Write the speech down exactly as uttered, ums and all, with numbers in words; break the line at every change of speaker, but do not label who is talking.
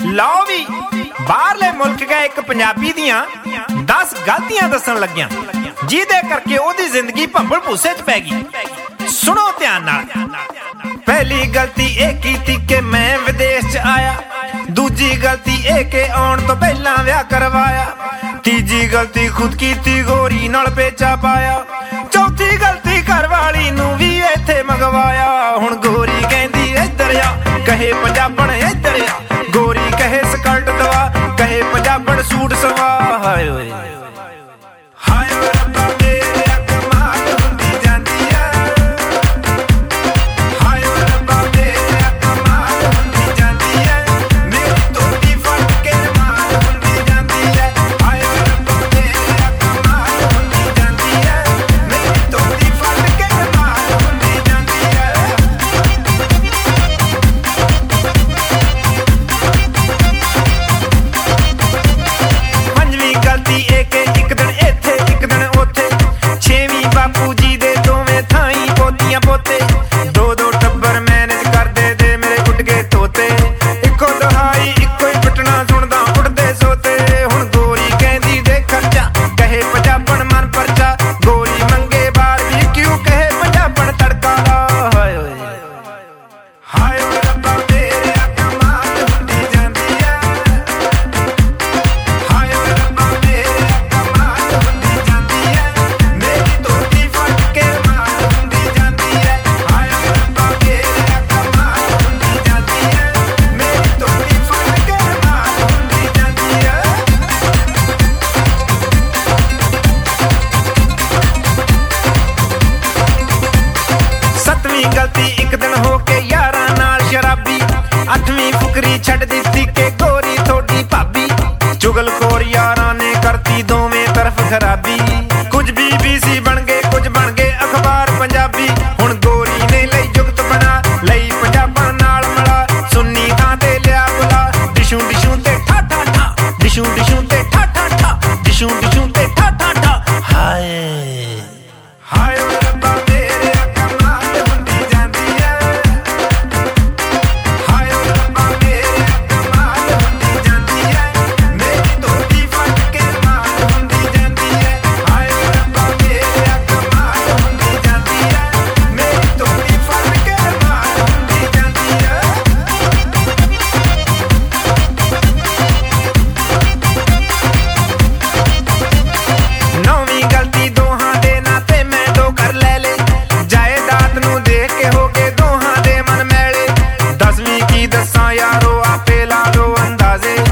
ਲਓ ਵੀ ਬਾਹਰਲੇ ਮੁਲਕ ਗਏ ਇੱਕ ਪੰਜਾਬੀ ਦੀਆਂ दस गलतियां दसन लगियां जिहदे करके ओदी जिंदगी भंबल भूसे च पै गई। सुनो ध्यान नाल। पहली गलती ये कीती कि मैं विदेश च आया, दूजी गलती ये कि आउण तो पहला विआह करवाया, तीजी गलती खुद कीती गोरी नाल पेचा पाया, चौथी गलती घरवाली नूं वी इत्थे मंगवाया। हुण गोरी कहंदी इधर आ, कहे पंजाबण इधर आ, गोरी कहे स्कर्ट दवा, कहे पंजाबण सूट सवा। हाय ओए हाय ओए रब्बा मेरे कमाल हुंदी जांदी है, हाय ओए रब्बा मेरे कमाल हुंदी जांदी है, मेरी तोती फट के माल हुंदी जांदी है, हाय ओए रब्बा मेरे कमाल हुंदी जांदी है, मेरी तोती फट के माल हुंदी जांदी है। पंजवीं गलती एक एक दिन इत्थे एक दिन उत्थे, छेवीं बापू जी दे दोवें थाई पोतियां पोते, दो दो टब्बर मैनेज करदे दे मेरे उड़ गए तोते, इक्को दहाई इक्को ही पिटना सुनदा उड़दे सोते। हुण गोरी कहंदी दे खर्चा, कहे पंजाबण मन परचा, गोरी मंगे बार भी क्यों कहे पंजाबण तड़का ला। हाय ओए हाय ओए रब्बा मेरे कमाल हुंदी जांदी है, हाय ओए रब्बा मेरे कमाल हुंदी जांदी है, मेरी तोती फट के माल हुंदी जांदी है, हाय ओए रब्बा मेरे कमाल हुंदी जांदी है, मेरी तोती फट के माल हुंदी जांदी है। सतवीं गलती एक दिन हो के यारां नाल शराबी, अठवीं फुकरी छड़ दित्ती के गोरी थोड़ी भाभी, चुगलखोर यारां ने करती दोवें तरफ खराबी, कुछ बीबीसी बन गए कुछ बन गए अखबार पंजाबी। हुण गोरी ने लई जुगत बना लई पंजाबण नाल मिला, सुन्नी थां ते लिया बुला, डिशू डिशू ते ठा ठा ठा, डिशू डिशू ते ठा ठा ठा, डिशू डिशू ते ठा ठा ठा। हाय हाय ओए रब्बा मेरे कमाल हुंदी जांदी है, हाय ओए रब्बा मेरे कमाल हुंदी जांदी है, मेरी तोती फट के माल हुंदी जांदी है, हाय ओए रब्बा मेरे कमाल हुंदी जांदी है, मेरी तोती फट के माल हुंदी जांदी है। नौवीं गलती दोहां दे नाते मैं दो कर ले ले, जायदाद नूं देख के हो के दोहां दे मन मैले, दसवीं की दसां यारो आपे ला लो अंदाजे,